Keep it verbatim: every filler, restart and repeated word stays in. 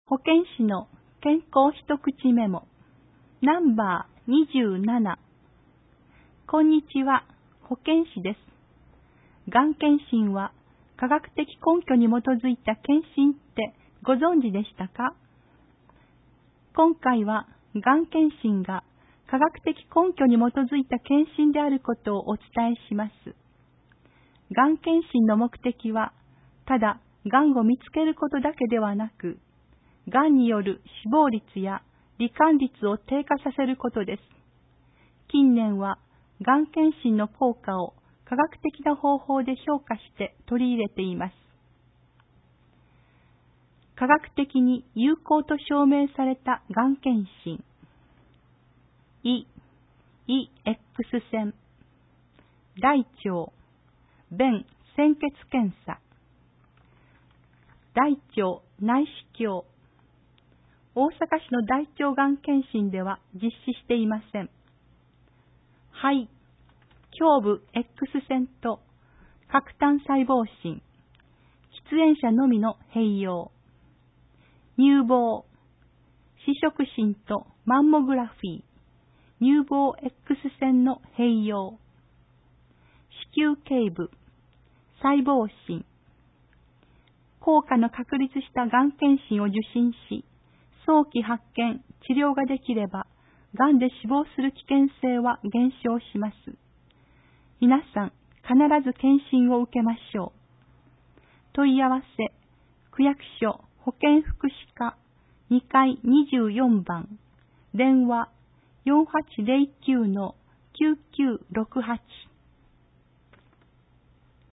保健師の健康一口メモナンバーにじゅうなな。こんにちは、保健師です。がん検診は科学的根拠に基づいた検診ってご存知でしたか？今回はがん検診が科学的根拠に基づいた検診であることをお伝えします。がん検診の目的はただがんを見つけることだけではなく、がんによる死亡率や罹患率を低下させることです。近年は、がん検診の効果を科学的な方法で評価して取り入れています。科学的に有効と証明されたがん検診。胃、胃 X 線、大腸、便潜血検査、大腸内視鏡。大阪市の大腸がん検診では実施していません。肺、胸部 X 線と核単細胞診、喫煙者のみの併用。乳房、視触診とマンモグラフィー、乳房 X 線の併用。子宮頸部、細胞診。効果の確立したがん検診を受診し、早期発見、治療ができれば、がんで死亡する危険性は減少します。皆さん、必ず検診を受けましょう。問い合わせ、区役所保健福祉課にかいにじゅうよんばん、電話 よんはちゼロきゅうのきゅうきゅうろくはち。